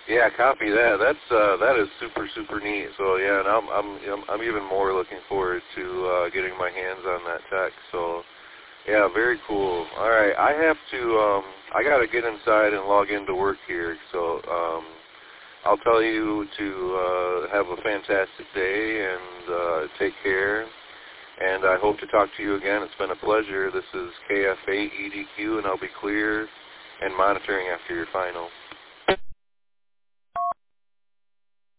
Yeah, copy that. That is super neat. So yeah, and I'm even more looking forward to getting my hands on that tech. So yeah, very cool. All right, I have to. I got to get inside and log into work here. So I'll tell you to have a fantastic day and take care. And I hope to talk to you again. It's been a pleasure. This is KF8EDQ, and I'll be clear and monitoring after your final.